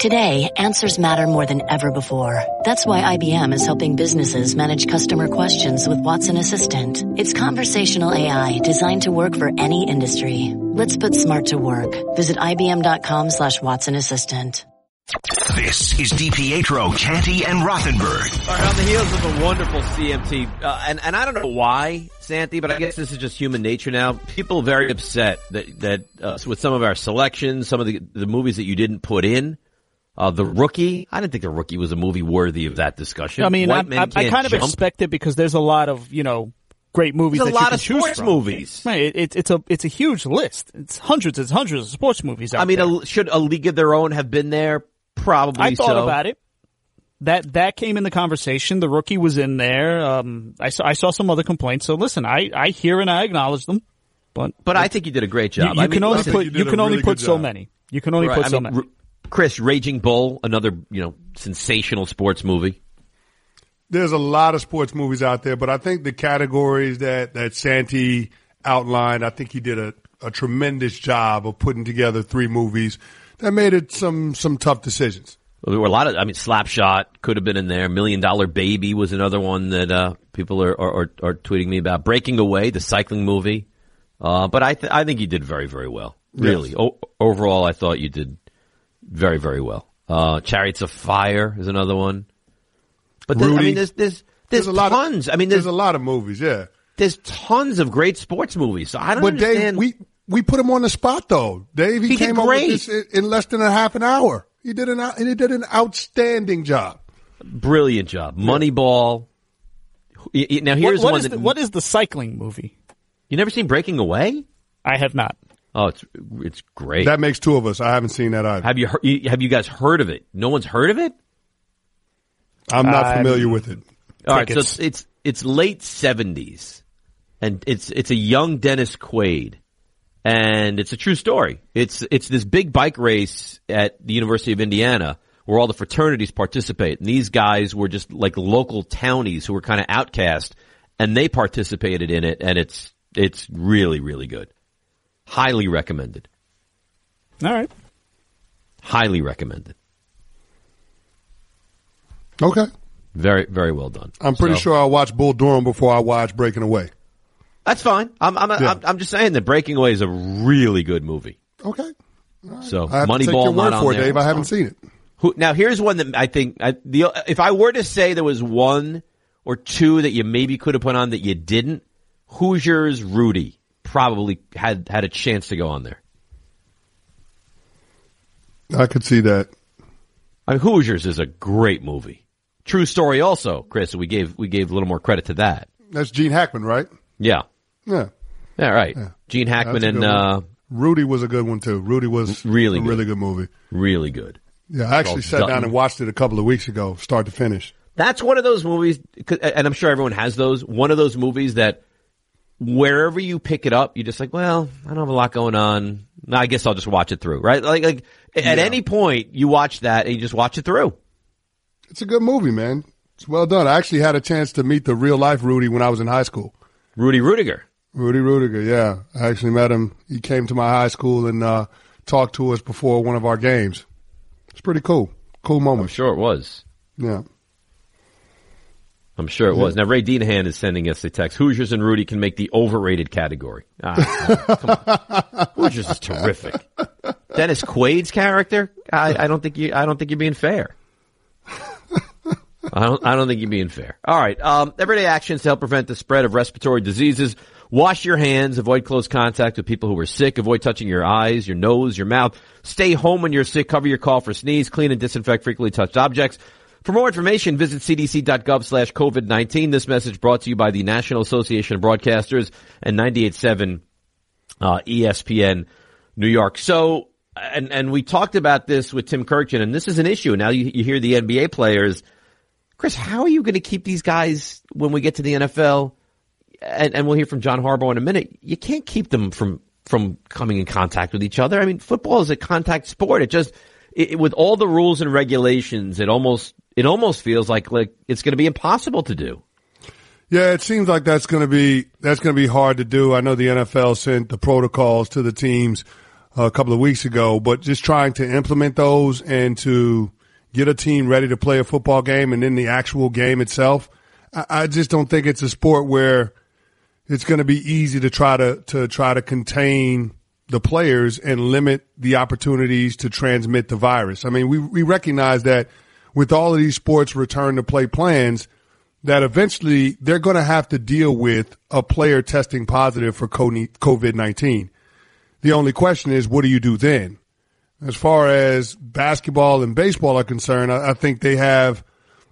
Today, answers matter more than ever before. That's why IBM is helping businesses manage customer questions with Watson Assistant. It's conversational AI designed to work for any industry. Let's put smart to work. Visit IBM.com/Watson Assistant. This is DiPietro, Canty, and Rothenberg. All right, on the heels of a wonderful CMT, and I don't know why, Santi, but I guess this is just human nature now. People are very upset that with some of our selections, some of the movies that you didn't put in. The Rookie, I didn't think The Rookie was a movie worthy of that discussion. I mean, I kind of expect it because there's a lot of, great movies that you can choose from. There's a lot of sports movies. Right, it's a huge list. It's hundreds of sports movies out there. I mean, should A League of Their Own have been there? Probably I thought about it. That came in the conversation. The Rookie was in there. I saw some other complaints. So listen, I hear and I acknowledge them. But I think you did a great job. You can only put so many. You can only put so many. Chris, Raging Bull, another, sensational sports movie. There's a lot of sports movies out there, but I think the categories that Santi outlined, I think he did a tremendous job of putting together three movies that made it some tough decisions. Well, there were a lot of, Slapshot could have been in there. $1 Million Baby was another one that people are tweeting me about. Breaking Away, the cycling movie. But I think you did very, very well. Really. Yes. Overall, I thought you did very, very well. Chariots of Fire is another one. But Rudy, there's a lot tons. There's a lot of movies, yeah. There's tons of great sports movies. So I don't understand. Dave, we put him on the spot though. Dave, he came up with this in less than a half an hour. He did an outstanding job. Brilliant job. Moneyball. Now here's what is the cycling movie? You never seen Breaking Away? I have not. Oh, it's great. That makes two of us. I haven't seen that either. Have you guys heard of it? No one's heard of it? I'm not familiar with it. All right, so it's late 70s, and it's a young Dennis Quaid, and it's a true story. It's this big bike race at the University of Indiana where all the fraternities participate, and these guys were just like local townies who were kind of outcast, and they participated in it, and it's really, really good. Highly recommended. All right. Highly recommended. Okay. Very, very well done. I'm pretty sure I'll watch Bull Durham before I watch Breaking Away. That's fine. I'm just saying that Breaking Away is a really good movie. Okay. Right. So I have Moneyball to take your word for it, there. Dave. I haven't seen it. Now here's one that I think if I were to say there was one or two that you maybe could have put on that you didn't, Hoosiers Rudy probably had a chance to go on there. I could see that. Hoosiers is a great movie. True story also, Chris. We gave a little more credit to that. That's Gene Hackman, right? Yeah. Yeah. Yeah, right. Yeah. Gene Hackman and Rudy was a good one too. Rudy was really good movie. Really good. Yeah, I actually sat down and watched it a couple of weeks ago, start to finish. That's one of those movies, and I'm sure everyone has those, one of those movies that wherever you pick it up, you're just like, well, I don't have a lot going on. I guess I'll just watch it through, right? Like at any point, you watch that and you just watch it through. It's a good movie, man. It's well done. I actually had a chance to meet the real life Rudy when I was in high school. Rudy Rudiger, yeah. I actually met him. He came to my high school and talked to us before one of our games. It's pretty cool. Cool moment. I'm sure it was. Yeah. I'm sure it was. Now, Ray Deanahan is sending us a text. Hoosiers and Rudy can make the overrated category. Come on. Hoosiers is terrific. Dennis Quaid's character? I don't think you're being fair. I don't think you're being fair. All right. Everyday actions to help prevent the spread of respiratory diseases. Wash your hands. Avoid close contact with people who are sick. Avoid touching your eyes, your nose, your mouth. Stay home when you're sick. Cover your cough or sneeze. Clean and disinfect frequently touched objects. For more information, visit cdc.gov/COVID-19. This message brought to you by the National Association of Broadcasters and 98.7 ESPN New York. So, and we talked about this with Tim Kurkjian, and this is an issue. Now you hear the NBA players. Chris, how are you going to keep these guys when we get to the NFL? And we'll hear from John Harbaugh in a minute. You can't keep them from coming in contact with each other. I mean, football is a contact sport. With all the rules and regulations, it almost feels like it's going to be impossible to do. Yeah, it seems like that's going to be hard to do. I know the NFL sent the protocols to the teams a couple of weeks ago, but just trying to implement those and to get a team ready to play a football game and then the actual game itself. I just don't think it's a sport where it's going to be easy to try to contain the players and limit the opportunities to transmit the virus. I mean, we recognize that with all of these sports return to play plans, that eventually they're going to have to deal with a player testing positive for COVID-19. The only question is, what do you do then? As far as basketball and baseball are concerned, I think they have,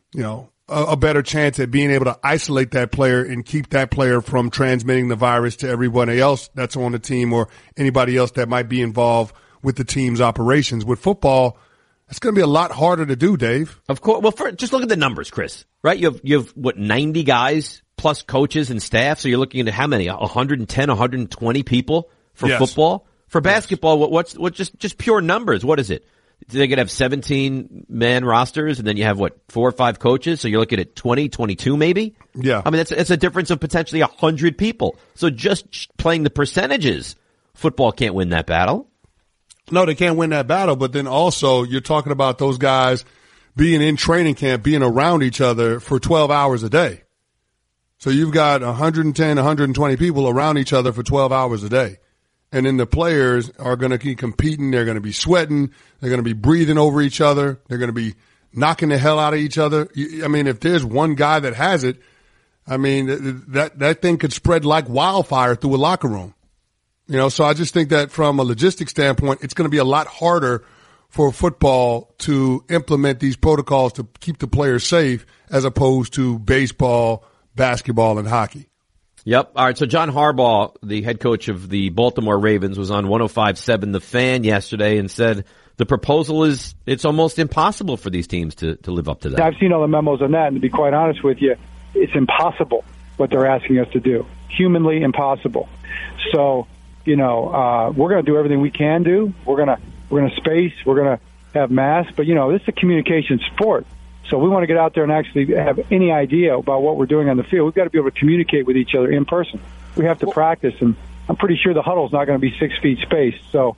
a better chance at being able to isolate that player and keep that player from transmitting the virus to everybody else that's on the team or anybody else that might be involved with the team's operations. With football, it's going to be a lot harder to do, Dave. Of course. Well, just look at the numbers, Chris, right? You have 90 guys plus coaches and staff. So you're looking at how many? 110, 120 people for football? For basketball, what's just pure numbers? What is it? They could have 17-man rosters, and then you have, 4 or 5 coaches? So you're looking at 20, 22 maybe? Yeah. I mean, it's a difference of potentially 100 people. So just playing the percentages, football can't win that battle. No, they can't win that battle, but then also you're talking about those guys being in training camp, being around each other for 12 hours a day. So you've got 110, 120 people around each other for 12 hours a day. And then the players are going to keep competing. They're going to be sweating. They're going to be breathing over each other. They're going to be knocking the hell out of each other. I mean, if there's one guy that has it, I mean, that thing could spread like wildfire through a locker room. So I just think that from a logistics standpoint, it's going to be a lot harder for football to implement these protocols to keep the players safe as opposed to baseball, basketball, and hockey. Yep. All right. So John Harbaugh, the head coach of the Baltimore Ravens, was on 105.7 The Fan yesterday and said the proposal it's almost impossible for these teams to live up to that. I've seen all the memos on that, and to be quite honest with you, it's impossible what they're asking us to do. Humanly impossible. So, we're going to do everything we can do. We're going to space. We're going to have masks. But, this is a communication sport. So we want to get out there and actually have any idea about what we're doing on the field. We've got to be able to communicate with each other in person. We have to practice, and I'm pretty sure the huddle's not going to be 6 feet spaced. So,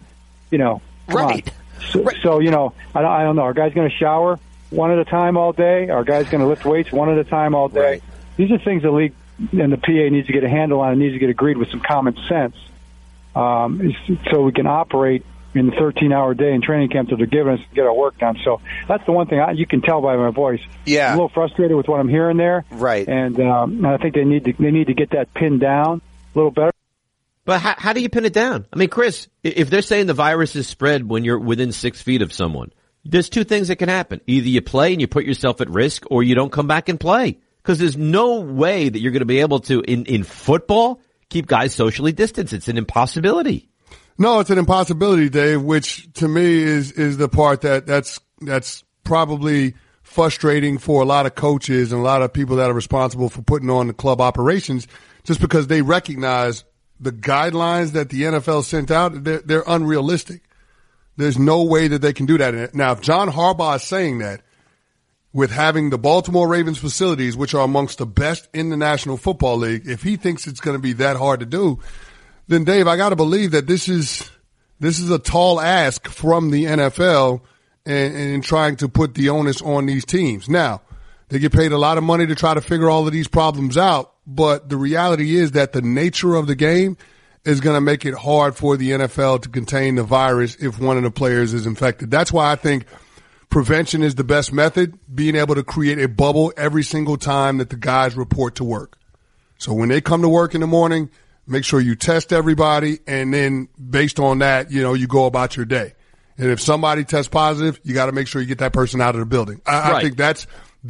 right. So, I don't know. Are guys going to shower one at a time all day? Are guys going to lift weights one at a time all day? Right. These are things the league and the PA needs to get a handle on and needs to get agreed with some common sense, so we can operate in the 13-hour day in training camp that they're giving us to get our work done. So that's the one thing you can tell by my voice. Yeah. I'm a little frustrated with what I'm hearing there. Right. And I think they need to get that pinned down a little better. But how do you pin it down? I mean, Chris, if they're saying the virus is spread when you're within 6 feet of someone, there's 2 things that can happen. Either you play and you put yourself at risk, or you don't come back and play. Because there's no way that you're going to be able to, in football, keep guys socially distanced. It's an impossibility. No, it's an impossibility, Dave, which to me is the part that's probably frustrating for a lot of coaches and a lot of people that are responsible for putting on the club operations, just because they recognize the guidelines that the NFL sent out, they're unrealistic. There's no way that they can do that. Now, if John Harbaugh is saying that, with having the Baltimore Ravens facilities, which are amongst the best in the National Football League, if he thinks it's going to be that hard to do, then Dave, I got to believe that this is a tall ask from the NFL and trying to put the onus on these teams. Now, they get paid a lot of money to try to figure all of these problems out, but the reality is that the nature of the game is going to make it hard for the NFL to contain the virus if one of the players is infected. That's why I think prevention is the best method, being able to create a bubble every single time that the guys report to work. So when they come to work in the morning, make sure you test everybody, and then based on that, you go about your day. And if somebody tests positive, you got to make sure you get that person out of the building. I think that's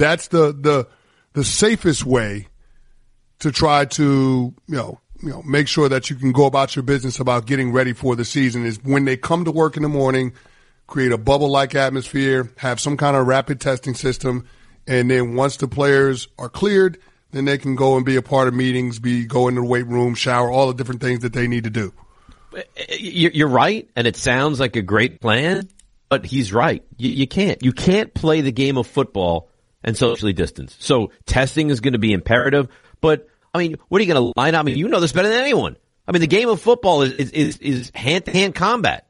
the safest way to try to, make sure that you can go about your business about getting ready for the season, is when they come to work in the morning, create a bubble-like atmosphere, have some kind of rapid testing system, and then once the players are cleared, then they can go and be a part of meetings, go into the weight room, shower, all the different things that they need to do. You're right, and it sounds like a great plan, but he's right. You can't play the game of football and socially distance. So testing is going to be imperative, but I mean, what are you going to line up? I mean, you know this better than anyone. I mean, the game of football is hand-to-hand combat.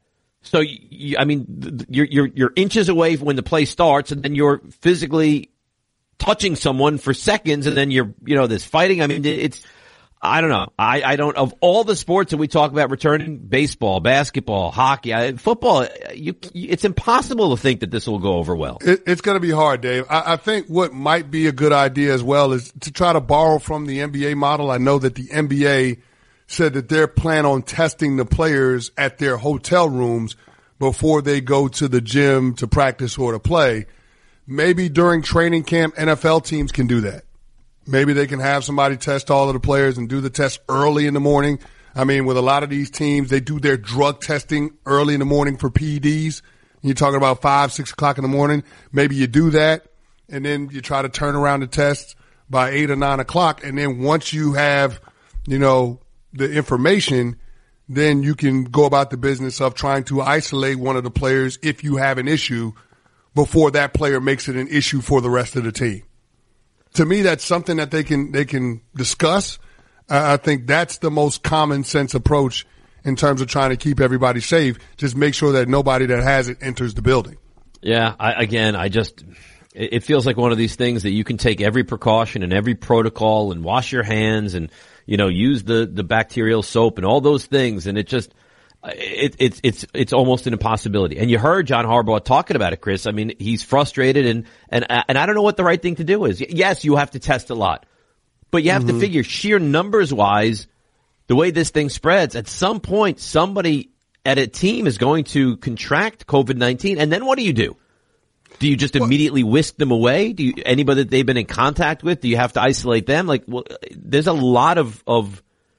So, you're inches away from when the play starts, and then you're physically touching someone for seconds, and then there's fighting. I mean, I don't know. I don't, of all the sports that we talk about returning, baseball, basketball, hockey, football, it's impossible to think that this will go over well. It's going to be hard, Dave. I think what might be a good idea as well is to try to borrow from the NBA model. I know that the NBA said that they're planning on testing the players at their hotel rooms before they go to the gym to practice or to play. Maybe during training camp, NFL teams can do that. Maybe they can have somebody test all of the players and do the test early in the morning. I mean, with a lot of these teams, they do their drug testing early in the morning for PEDs. You're talking about 5, 6 o'clock in the morning. Maybe you do that, and then you try to turn around the tests by 8 or 9 o'clock. And then once you have, the information, then you can go about the business of trying to isolate one of the players if you have an issue before that player makes it an issue for the rest of the team. To me, that's something that they can discuss. I think that's the most common sense approach in terms of trying to keep everybody safe. Just make sure that nobody that has it enters the building. Yeah, it feels like one of these things that you can take every precaution and every protocol and wash your hands and, use the bacterial soap and all those things. And it's almost an impossibility. And you heard John Harbaugh talking about it, Chris. I mean, he's frustrated and I don't know what the right thing to do is. Yes, you have to test a lot, but you have to figure sheer numbers wise, the way this thing spreads, at some point, somebody at a team is going to contract COVID-19. And then what do you do? Do you just immediately whisk them away? Anybody that they've been in contact with, do you have to isolate them? There's a lot of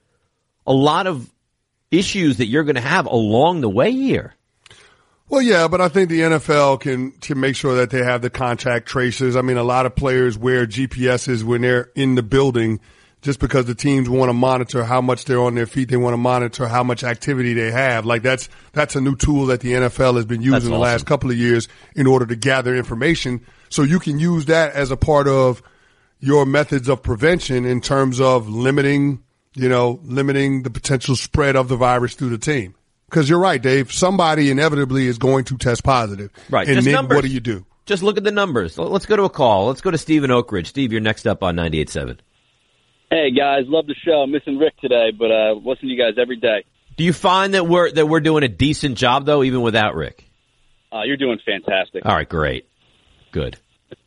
issues that you're going to have along the way here. Well, yeah, but I think the NFL can make sure that they have the contact tracers. I mean, a lot of players wear GPSs when they're in the building just because the teams want to monitor how much they're on their feet. They want to monitor how much activity they have. That's a new tool that the NFL has been using the last couple of years in order to gather information. So you can use that as a part of your methods of prevention in terms of limiting the potential spread of the virus through the team. Because you're right, Dave. Somebody inevitably is going to test positive. Right. And just then numbers. What do you do? Just look at the numbers. Let's go to a call. Let's go to Steve in Oak Ridge. Steve, you're next up on 98.7. Hey, guys. Love the show. I'm missing Rick today, but listen to you guys every day. Do you find that we're doing a decent job, though, even without Rick? You're doing fantastic. All right, great. Good.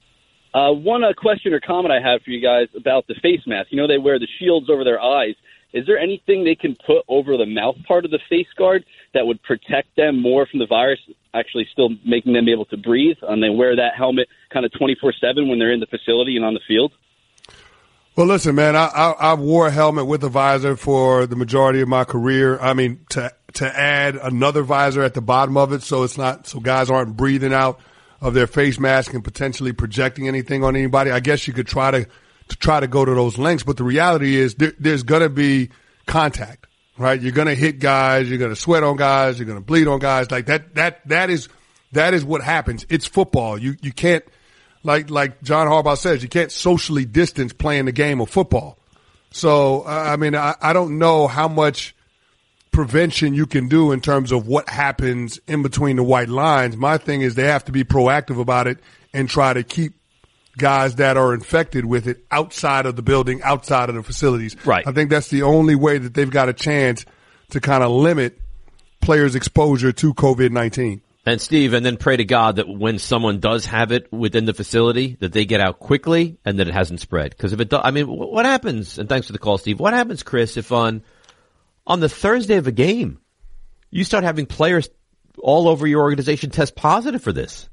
One question or comment I have for you guys about the face mask. They wear the shields over their eyes. Is there anything they can put over the mouth part of the face guard that would protect them more from the virus, actually still making them able to breathe? And they wear that helmet kind of 24/7 when they're in the facility and on the field? Well, listen, man, I wore a helmet with a visor for the majority of my career. I mean, to add another visor at the bottom of it so guys aren't breathing out of their face mask and potentially projecting anything on anybody. I guess you could try to go to those lengths, but the reality is there's going to be contact, right? You're going to hit guys, you're going to sweat on guys, you're going to bleed on guys. Like that is what happens. It's football. You can't, like John Harbaugh says, you can't socially distance playing the game of football. So, I mean, I don't know how much prevention you can do in terms of what happens in between the white lines. My thing is they have to be proactive about it and try to keep guys that are infected with it outside of the building, outside of the facilities. Right. I think that's the only way that they've got a chance to kind of limit players' exposure to COVID-19. And Steve, and then pray to God that when someone does have it within the facility, that they get out quickly and that it hasn't spread. Because if it does, I mean, what happens? And thanks for the call, Steve. What happens, Chris, if on the Thursday of a game, you start having players all over your organization test positive for this?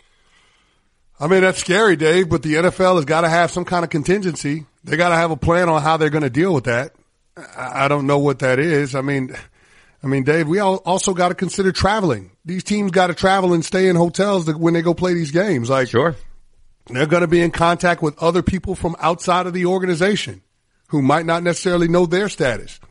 I mean, that's scary, Dave, but the NFL has got to have some kind of contingency. They got to have a plan on how they're going to deal with that. I don't know what that is. I mean, Dave, we also got to consider traveling. These teams got to travel and stay in hotels when they go play these games. Like, sure, they're going to be in contact with other people from outside of the organization who might not necessarily know their status.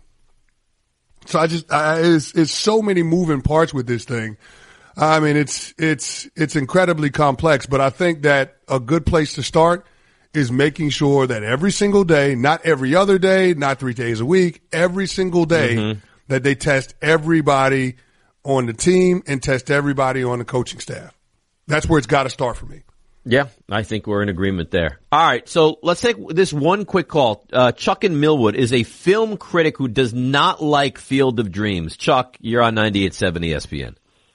So it's so many moving parts with this thing. I mean, it's incredibly complex, but I think that a good place to start is making sure that every single day, not every other day, not 3 days a week, every single day that they test everybody on the team and test everybody on the coaching staff. That's where it's got to start for me. Yeah, I think we're in agreement there. All right, so let's take this one quick call. Chuck in Millwood is a film critic who does not like Field of Dreams. Chuck, you're on 98.7 ESPN.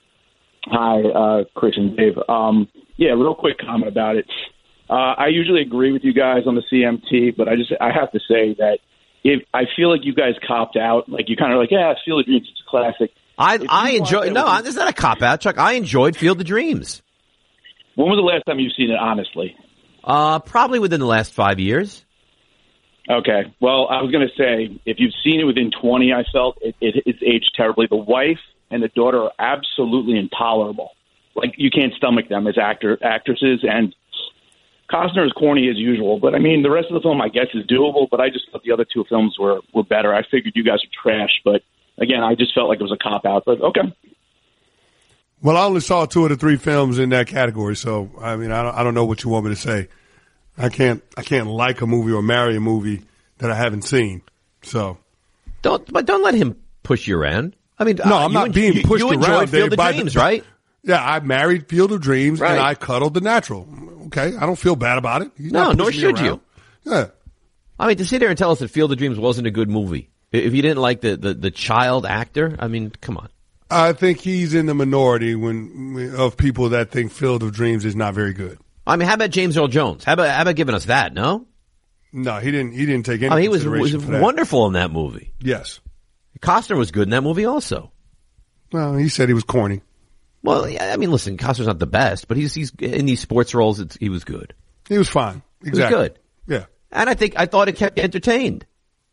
Hi, Chris and Dave. Yeah, real quick comment about it. I usually agree with you guys on the CMT, but I have to say that I feel like you guys copped out. Like you kind of like, yeah, Field of Dreams, it's a classic. I enjoy. No, this is not a cop out, Chuck. I enjoyed Field of Dreams. When was the last time you've seen it, honestly? Probably within the last 5 years. Okay. Well, I was going to say, if you've seen it within 20, I felt it's aged terribly. The wife and the daughter are absolutely intolerable. Like, you can't stomach them as actresses. And Costner is corny as usual. But, I mean, the rest of the film, I guess, is doable. But I just thought the other two films were better. I figured you guys are trash. But, again, I just felt like it was a cop-out. But, okay. Well, I only saw 2 of the 3 films in that category, so I mean, I don't know what you want me to say. I can't like a movie or marry a movie that I haven't seen. So don't let him push you around. I mean, no, I'm not being pushed you around. Enjoyed Field of Dreams, right? Yeah, I married Field of Dreams right. and I cuddled the natural. Okay, I don't feel bad about it. No, nor should you. Yeah, I mean, to sit there and tell us that Field of Dreams wasn't a good movie if you didn't like the child actor, I mean, come on. I think he's in the minority of people that think Field of Dreams is not very good. I mean, how about James Earl Jones? How about giving us that? No, he didn't take any. He was wonderful in that movie. Yes, Costner was good in that movie also. Well, he said he was corny. Well, yeah, I mean, listen, Costner's not the best, but he's in these sports roles. He was good. He was fine. Exactly. He was good. Yeah, and I thought it kept you entertained.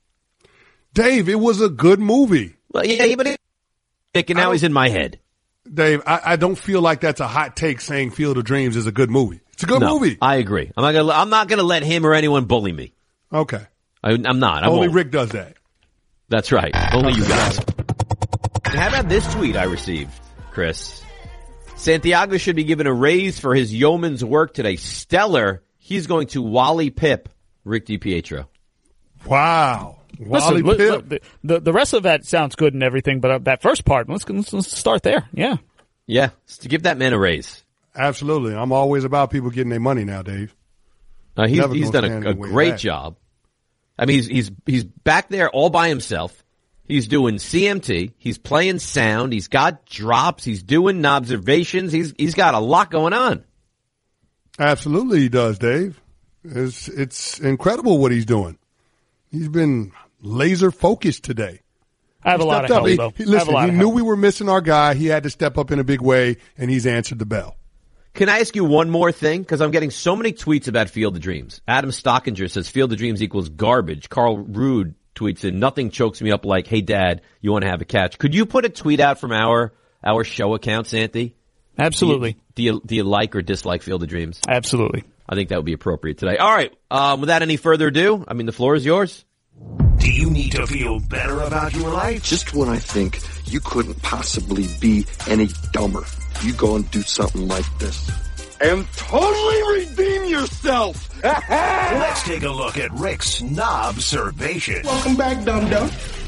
Dave, it was a good movie. Well, yeah, but and now he's in my head. Dave, I don't feel like that's a hot take saying Field of Dreams is a good movie. It's a good movie. I agree. I'm not gonna let him or anyone bully me. Okay. I'm not. Only Rick does that. That's right. Only you guys. How about this tweet I received, Chris? Santiago should be given a raise for his yeoman's work today. Stellar. He's going to Wally Pip, Rick DiPietro. Wow. Wally Pip. The rest of that sounds good and everything, but that first part, let's start there. Yeah. Yeah. To give that man a raise. Absolutely. I'm always about people getting their money now, Dave. He's done a great job. I mean, he's back there all by himself. He's doing CMT. He's playing sound. He's got drops. He's doing observations. He's got a lot going on. Absolutely, he does, Dave. It's incredible what he's doing. He's been laser focused today. I have a lot of help, though. Listen, he knew we were missing our guy. He had to step up in a big way, and he's answered the bell. Can I ask you one more thing? Because I'm getting so many tweets about Field of Dreams. Adam Stockinger says Field of Dreams equals garbage. Carl Rude tweets in, nothing chokes me up like, hey, Dad, you want to have a catch. Could you put a tweet out from our show account, Santi? Absolutely. Do you like or dislike Field of Dreams? Absolutely. I think that would be appropriate today. All right. Without any further ado, I mean, the floor is yours. Do you need to feel better about your life? Just when I think you couldn't possibly be any dumber, you go and do something like this. And totally redeem yourself! Let's take a look at Rick's Knobservation. Welcome back, dum-dum.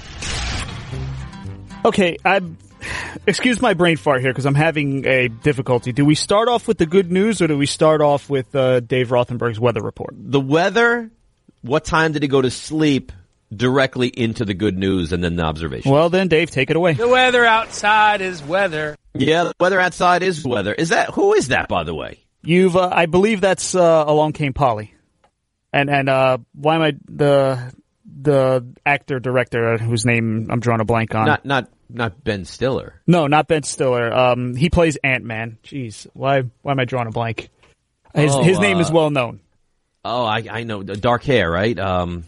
Okay, excuse my brain fart here because I'm having a difficulty. Do we start off with the good news or do we start off with Dave Rothenberg's weather report? The weather, what time did he go to sleep, directly into the good news and then the observation. Well then, Dave, take it away. The weather outside is weather. Yeah, the weather outside is weather. Who is that, by the way? I believe that's Along Came Polly. And why am I the actor director whose name I'm drawing a blank on? Not Ben Stiller. No, not Ben Stiller. He plays Ant-Man. Jeez, why am I drawing a blank? His name is well known. Oh, I know. Dark hair, right?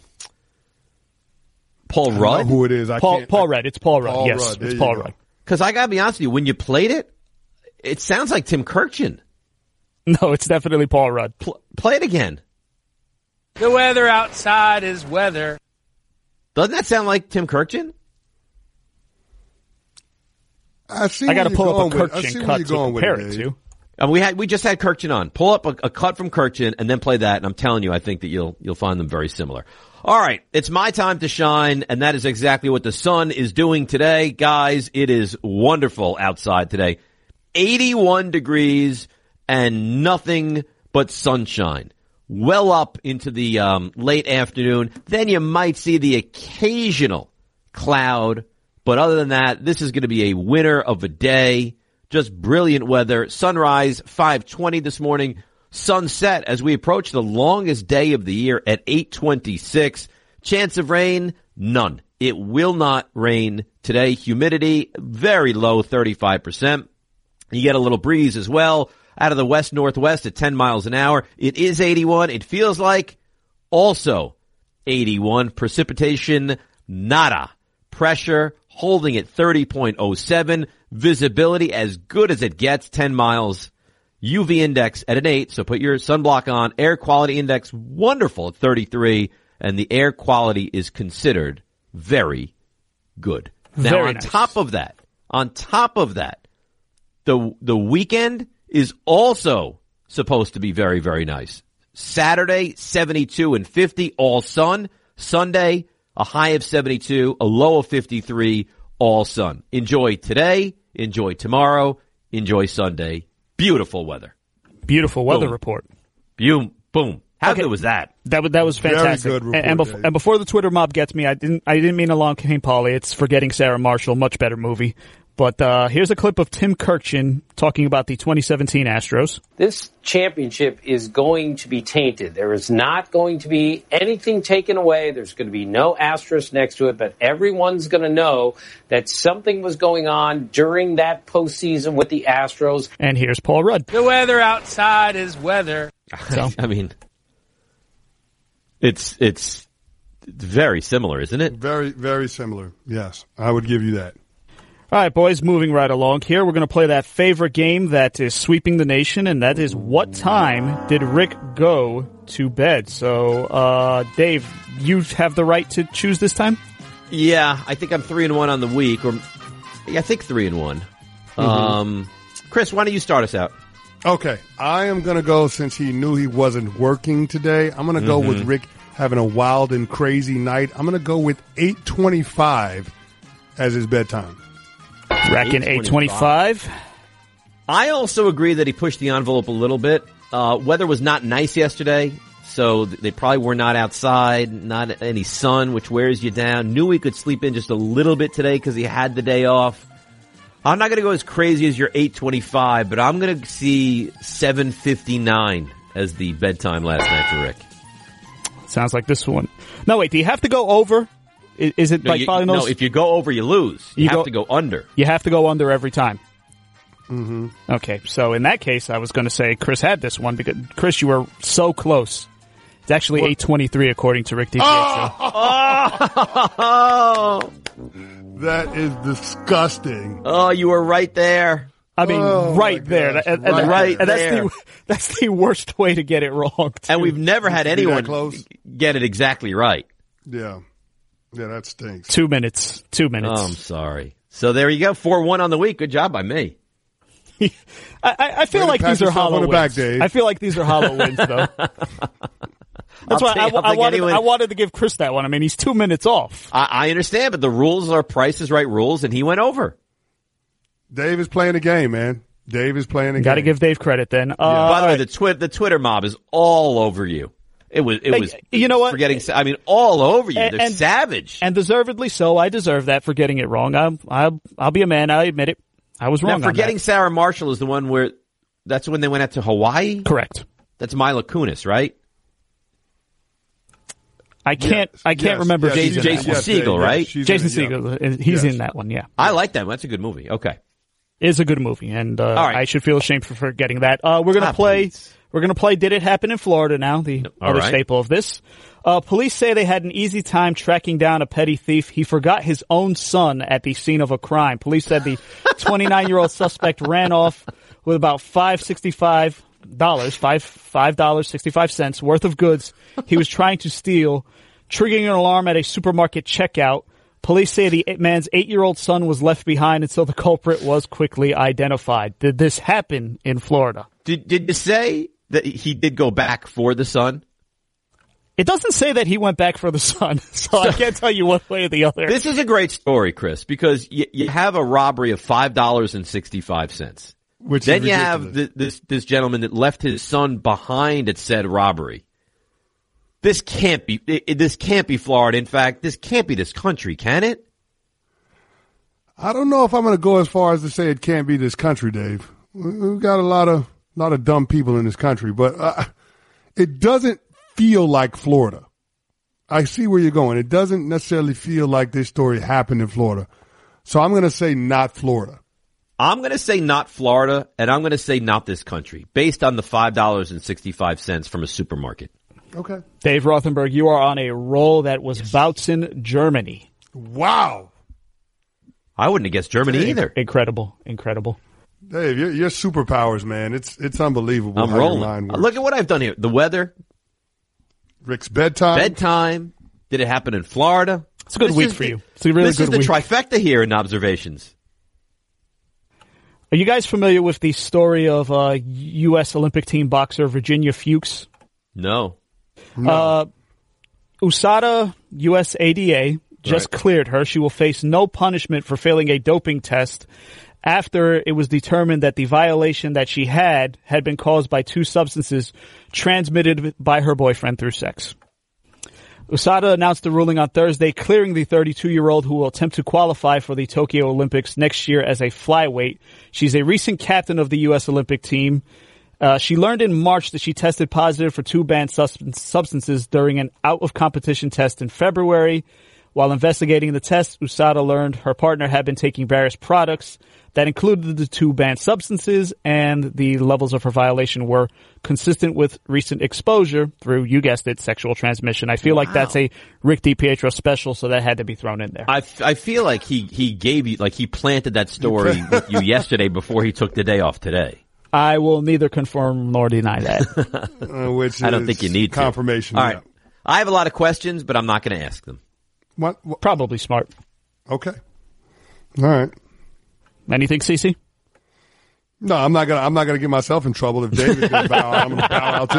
Paul Rudd? I know who it is. Paul Rudd. It's Paul Rudd. Yes, it's Paul Rudd. Because I gotta be honest with you, when you played it, it sounds like Tim Kurkjian. No, it's definitely Paul Rudd. Play it again. The weather outside is weather. Doesn't that sound like Tim Kurkjian? I got to pull up a Kurkjian cut to compare it to. We just had Kurkjian on. Pull up a cut from Kurkjian and then play that, and I'm telling you, I think that you'll find them very similar. All right, it's my time to shine, and that is exactly what the sun is doing today. Guys, it is wonderful outside today. 81 degrees and nothing but sunshine. Well up into the late afternoon. Then you might see the occasional cloud. But other than that, this is going to be a winner of a day. Just brilliant weather. Sunrise, 5:20 this morning. Sunset as we approach the longest day of the year at 8:26. Chance of rain, none. It will not rain today. Humidity, very low, 35%. You get a little breeze as well out of the west-northwest at 10 miles an hour. It is 81. It feels like also 81. Precipitation, nada. Pressure holding at 30.07. Visibility as good as it gets, 10 miles. UV index at an 8, so put your sunblock on. Air quality index, wonderful at 33, and the air quality is considered very good. Now, Very on nice. top of that, the weekend is also supposed to be very, very nice. Saturday, 72 and 50, all sun. Sunday, a high of 72, a low of 53, all sun. Enjoy today, enjoy tomorrow, enjoy Sunday. Beautiful weather. Beautiful weather Boom. report. Boom. How Okay. good was that? That was fantastic. Very good report, and before the Twitter mob gets me, I didn't mean Along Came Polly. It's Forgetting Sarah Marshall, much better movie. But here's a clip of Tim Kurkjian talking about the 2017 Astros. This championship is going to be tainted. There is not going to be anything taken away. There's going to be no asterisk next to it, but everyone's going to know that something was going on during that postseason with the Astros. And here's Paul Rudd. The weather outside is weather. So, I mean, it's very similar, isn't it? Very, very similar. Yes, I would give you that. all right, boys, moving right along here. We're going to play that favorite game that is sweeping the nation, and that is what time did Rick go to bed? So, Dave, you have the right to choose this time? Yeah, I think I'm 3-1 on the week, or I think 3-1. Chris, why don't you start us out? Okay, I am going to go, since he knew he wasn't working today, I'm going to go with Rick having a wild and crazy night. I'm going to go with 8:25 as his bedtime. Reckon 8:25. I also agree that he pushed the envelope a little bit. Weather was not nice yesterday, so they probably were not outside, not any sun, which wears you down. Knew he could sleep in just a little bit today because he had the day off. I'm not going to go as crazy as your 8:25, but I'm going to see 7:59 as the bedtime last night for Rick. Sounds like this one. No, wait, do you have to go over? Is it like following those? No, if you go over, you lose. You have to go under. You have to go under every time. Mm-hmm. Okay, so in that case, I was going to say Chris had this one because, Chris, you were so close. It's actually 8:23 according to Rick DiPietro. Oh! That is disgusting. Oh, you were right there. I mean, right there. gosh, right and there. That's the worst way to get it wrong, too. And we've never had that anyone close? get it exactly right. Yeah. Yeah, that stinks. 2 minutes. 2 minutes. Oh, I'm sorry. So there you go. 4-1 on the week. Good job by me. I feel Way to like pat these are yourself hollow on the wins. back, Dave. I feel like these are hollow wins, though. That's why I wanted to give Chris that one. I mean, he's 2 minutes off. I understand, but the rules are Price is Right rules, and he went over. Dave is playing the game, man. Dave is playing the game. Got to give Dave credit then. By the way, the Twitter mob is all over you. It was. You know what? Forgetting. I mean, all over you. They're And- savage. And deservedly so. I deserve that for getting it wrong. I'll be a man. I admit it. I was wrong Now, Forgetting on that. Sarah Marshall is the one where that's when they went out to Hawaii. Correct. That's Mila Kunis, right? I can't remember. if yes, she's in Jason that one. Segel, yes, right? she's Jason in it, Segel. He's Yes. in that one. Yeah, I like that one. That's a good movie. Okay. it's a good movie, and right. I should feel ashamed for forgetting that. We're gonna play. Please. We're gonna play. Did it happen in Florida? Now the All other right. staple of this. Police say they had an easy time tracking down a petty thief. He forgot his own son at the scene of a crime. Police said the 29-year-old suspect ran off with about $5.65 worth of goods he was trying to steal, triggering an alarm at a supermarket checkout. Police say the man's 8-year-old son was left behind until the culprit was quickly identified. Did this happen in Florida? Did you say that he did go back for the son? It doesn't say that he went back for the son, so I can't tell you one way or the other. This is a great story, Chris, because you have a robbery of $5.65. Which then is you have ridiculous. this gentleman that left his son behind at said robbery. This can't be Florida. In fact, this can't be this country, can it? I don't know if I'm going to go as far as to say it can't be this country, Dave. We've got a lot of dumb people in this country, but it doesn't feel like Florida. I see where you're going. It doesn't necessarily feel like this story happened in Florida. So I'm going to say not Florida. I'm going to say not Florida, and I'm going to say not this country, based on the $5.65 from a supermarket. Okay. Dave Rothenberg, you are on a roll. That was Bautzen, Germany. Wow. I wouldn't have guessed Germany either. Incredible. Dave, your superpowers, man. It's unbelievable. I'm how your rolling. mind works. Look at what I've done here. The weather. Rick's bedtime. Did it happen in Florida? It's a good week for you. It's a really good week. This is the trifecta here in observations. Are you guys familiar with the story of U.S. Olympic team boxer Virginia Fuchs? No. USADA, USADA, just cleared her. She will face no punishment for failing a doping test after it was determined that the violation that she had been caused by two substances transmitted by her boyfriend through sex. USADA announced the ruling on Thursday, clearing the 32-year-old who will attempt to qualify for the Tokyo Olympics next year as a flyweight. She's a recent captain of the U.S. Olympic team. She learned in March that she tested positive for two banned substances during an out-of-competition test in February. While investigating the test, USADA learned her partner had been taking various products that included the two banned substances, and the levels of her violation were consistent with recent exposure through, you guessed it, sexual transmission. I feel like that's a Rick DiPietro special, so that had to be thrown in there. I feel like he gave you, like he planted that story with you yesterday before he took the day off today. I will neither confirm nor deny that. Which I don't think you need confirmation. All right. I have a lot of questions, but I'm not going to ask them. What? Probably smart. Okay. All right. Anything, CeCe? No, I'm not gonna get myself in trouble if David's gonna bow out. I'm gonna bow out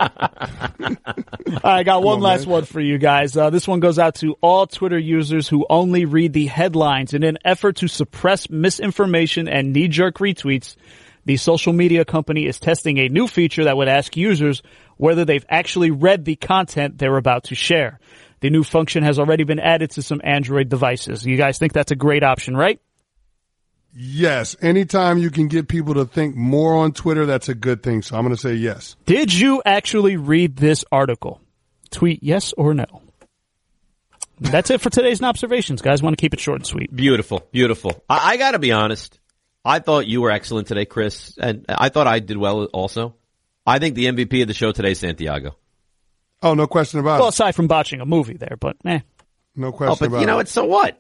too. I got one last one for you guys. This one goes out to all Twitter users who only read the headlines. In an effort to suppress misinformation and knee-jerk retweets, the social media company is testing a new feature that would ask users whether they've actually read the content they're about to share. The new function has already been added to some Android devices. You guys think that's a great option, right? Yes. Anytime you can get people to think more on Twitter, that's a good thing. So I'm going to say yes. Did you actually read this article? Tweet yes or no. That's it for today's Observations, guys. Want to keep it short and sweet. Beautiful. I got to be honest. I thought you were excellent today, Chris, and I thought I did well also. I think the MVP of the show today is Santiago. Oh, no question about it. Well, aside from botching a movie there, but no question about it. But you know what? So what?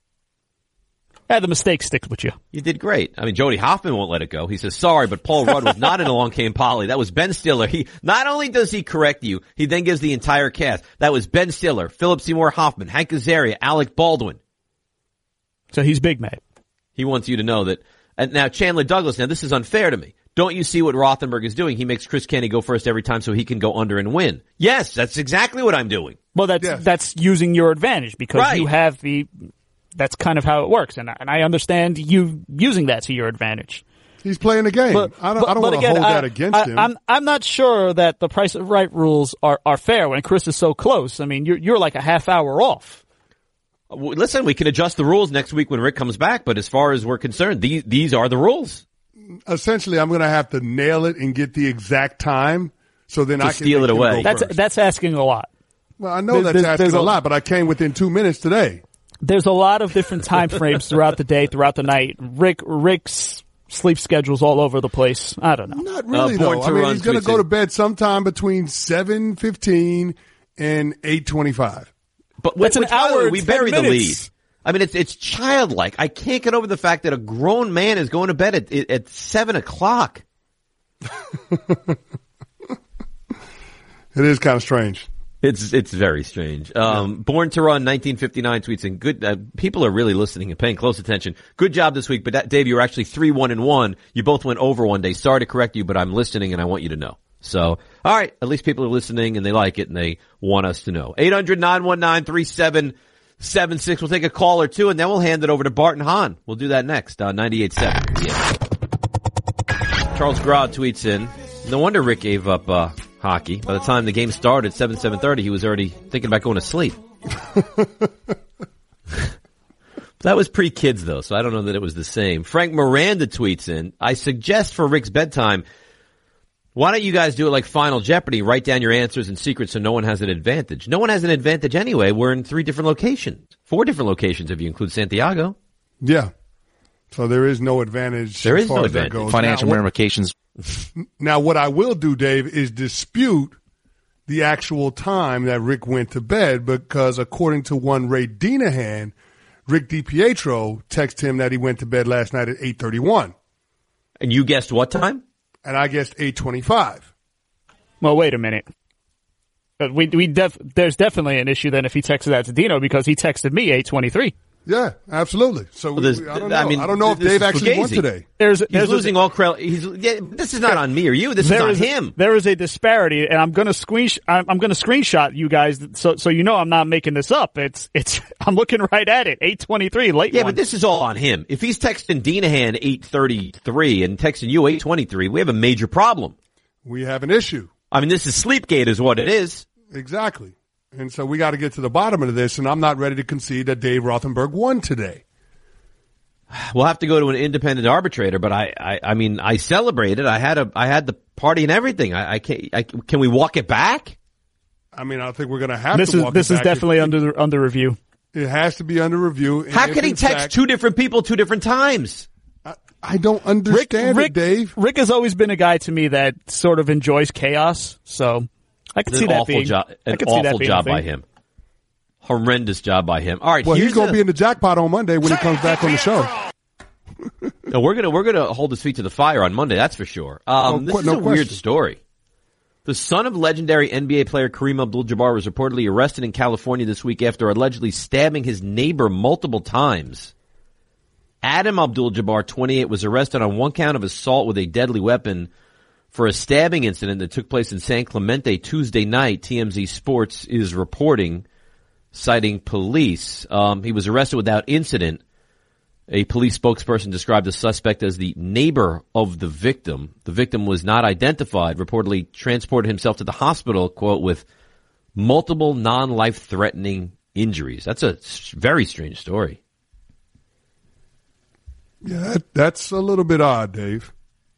The mistake sticks with you. You did great. I mean, Jody Hoffman won't let it go. He says, sorry, but Paul Rudd was not in Along Came Polly. That was Ben Stiller. He not only does he correct you, he then gives the entire cast. That was Ben Stiller, Philip Seymour Hoffman, Hank Azaria, Alec Baldwin. So he's big mad. He wants you to know that. And now Chandler Douglas, now this is unfair to me. Don't you see what Rothenberg is doing? He makes Chris Canty go first every time so he can go under and win. Yes, that's exactly what I'm doing. Well, that's using your advantage because you have that's kind of how it works. And I understand you using that to your advantage. He's playing the game. I don't want to hold that against him. I'm not sure that the Price is Right rules are fair when Chris is so close. I mean, you're like a half hour off. Listen, we can adjust the rules next week when Rick comes back, but as far as we're concerned, these are the rules. Essentially, I'm going to have to nail it and get the exact time, so then I can steal it away. That's asking a lot. Well, I know that's asking a lot, but I came within 2 minutes today. There's a lot of different time frames throughout the day, throughout the night. Rick's sleep schedule's all over the place. I don't know. Not really, though. I mean, he's going to go to bed sometime between 7:15 and 8:25. But that's an hour. We bury the lead. I mean, it's childlike. I can't get over the fact that a grown man is going to bed at 7:00. It is kind of strange. It's very strange. Born to Run 1959 tweets and good. People are really listening and paying close attention. Good job this week. But Dave, you were actually 3-1-1. You both went over one day. Sorry to correct you, but I'm listening and I want you to know. So, all right, at least people are listening and they like it and they want us to know. 800-919-3776. We'll take a call or two and then we'll hand it over to Bart and Hahn. We'll do that next on 98.7. Yeah. Charles Grod tweets in, no wonder Rick gave up hockey. By the time the game started, 7:30, he was already thinking about going to sleep. That was pre-kids, though, so I don't know that it was the same. Frank Miranda tweets in, I suggest for Rick's bedtime, why don't you guys do it like Final Jeopardy? Write down your answers in secret so no one has an advantage. No one has an advantage anyway. We're in 4 different locations if you include Santiago. Yeah. So there is no advantage. There is no advantage. Financial ramifications. Now, what I will do, Dave, is dispute the actual time that Rick went to bed because according to one Ray Dinahan, Rick DiPietro texted him that he went to bed last night at 8:31. And you guessed what time? And I guessed 8:25. Well, wait a minute. There's definitely an issue then if he texted that to Dino because he texted me 8:23. Yeah, absolutely. So I don't know. I don't know if Dave actually won today. He's losing all credit. This is not on me or you. This is on him. There is a disparity, and I'm going to screenshot you guys so you know I'm not making this up. I'm looking right at it. 8:23, late. Yeah, one. but this is all on him. If he's texting Dinahan 8:33 and texting you 8:23, we have a major problem. We have an issue. I mean, this is Sleepgate, is what it is. Exactly. And so we got to get to the bottom of this, and I'm not ready to concede that Dave Rothenberg won today. We'll have to go to an independent arbitrator, but I mean, I celebrated. I had the party and everything. Can we walk it back? I mean, I think we're going to have to walk it back. This is definitely under review. It has to be under review. How can he text two different people 2 different times? I don't understand it, Dave. Rick has always been a guy to me that sort of enjoys chaos, so I can see that being an awful job by him. Horrendous job by him. All right. Well, he's going to be in the jackpot on Monday when he comes back on the show. No, we're gonna hold his feet to the fire on Monday. That's for sure. This is a weird story. The son of legendary NBA player Kareem Abdul-Jabbar was reportedly arrested in California this week after allegedly stabbing his neighbor multiple times. Adam Abdul-Jabbar, 28, was arrested on 1 count of assault with a deadly weapon for a stabbing incident that took place in San Clemente Tuesday night. TMZ Sports is reporting, citing police. He was arrested without incident. A police spokesperson described the suspect as the neighbor of the victim. The victim was not identified, reportedly transported himself to the hospital, quote, with multiple non-life-threatening injuries. That's a very strange story. Yeah, that's a little bit odd, Dave.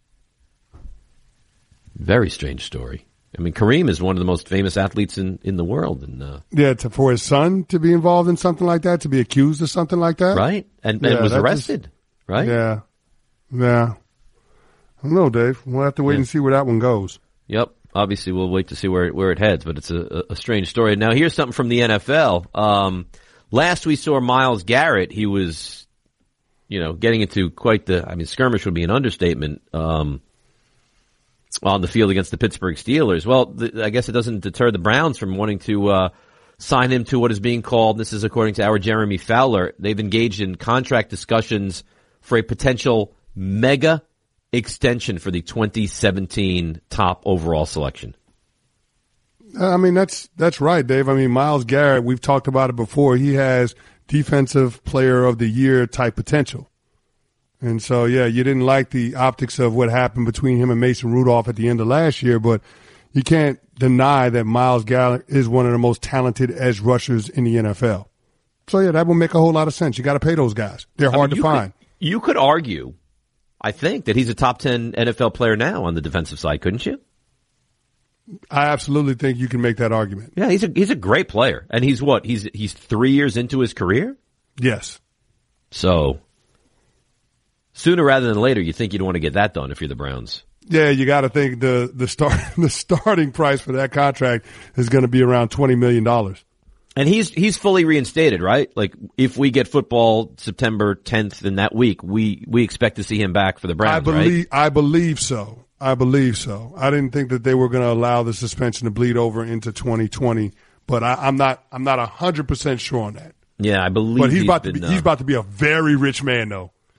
Very strange story. I mean, Kareem is one of the most famous athletes in the world. And for his son to be involved in something like that, to be accused of something like that. Right. And was arrested, right? Yeah. Yeah. I don't know, Dave. We'll have to wait and see where that one goes. Yep. Obviously, we'll wait to see where it heads, but it's a strange story. Now, here's something from the NFL. Last we saw Myles Garrett, he was, getting into quite skirmish would be an understatement, on the field against the Pittsburgh Steelers. Well, I guess it doesn't deter the Browns from wanting to sign him to what is being called, this is according to our Jeremy Fowler, they've engaged in contract discussions for a potential mega extension for the 2017 top overall selection. I mean, that's right, Dave. I mean, Myles Garrett, we've talked about it before. He has defensive player of the year type potential. And so, yeah, you didn't like the optics of what happened between him and Mason Rudolph at the end of last year, but you can't deny that Myles Garrett is one of the most talented edge rushers in the NFL. So, yeah, that will make a whole lot of sense. You got to pay those guys. They're hard to find. You could argue, I think, that he's a top 10 NFL player now on the defensive side, couldn't you? I absolutely think you can make that argument. Yeah, he's a great player. And he's what? He's 3 years into his career? Yes. So sooner rather than later, you think you'd want to get that done if you're the Browns. Yeah, you got to think the starting price for that contract is going to be around $20 million. And he's fully reinstated, right? Like, if we get football September 10th in that week, we expect to see him back for the Browns, right? I believe so. I didn't think that they were going to allow the suspension to bleed over into 2020, but I'm not 100% sure on that. Yeah, I believe. But he's about to be a very rich man, though.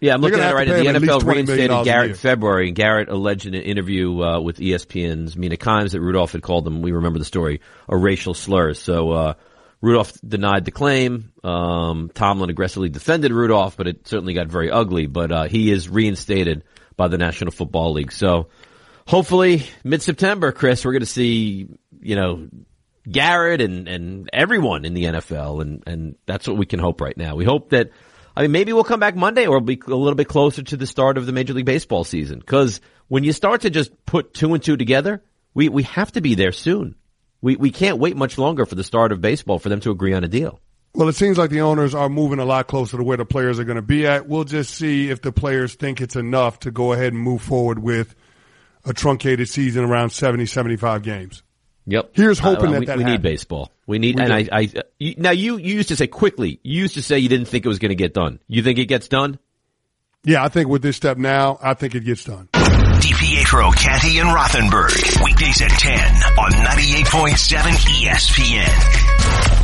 Yeah, I'm looking at it right now. The NFL reinstated $20 million Garrett in February, and Garrett alleged in an interview with ESPN's Mina Kimes that Rudolph had called them, we remember the story, a racial slur. So Rudolph denied the claim. Tomlin aggressively defended Rudolph, but it certainly got very ugly. But he is reinstated by the National Football League. So hopefully mid-September, Chris, we're going to see, Garrett and everyone in the NFL, and that's what we can hope right now. We hope that, maybe we'll come back Monday or be a little bit closer to the start of the Major League Baseball season. Because when you start to just put 2 and 2 together, we have to be there soon. We can't wait much longer for the start of baseball for them to agree on a deal. Well, it seems like the owners are moving a lot closer to where the players are going to be at. We'll just see if the players think it's enough to go ahead and move forward with a truncated season around 70, 75 games. Yep. Here's hoping we need baseball. Now you used to say quickly. You used to say you didn't think it was going to get done. You think it gets done? Yeah, I think with this step now, I think it gets done. DiPietro, Canty, and Rothenberg. Weekdays at 10 on 98.7 ESPN.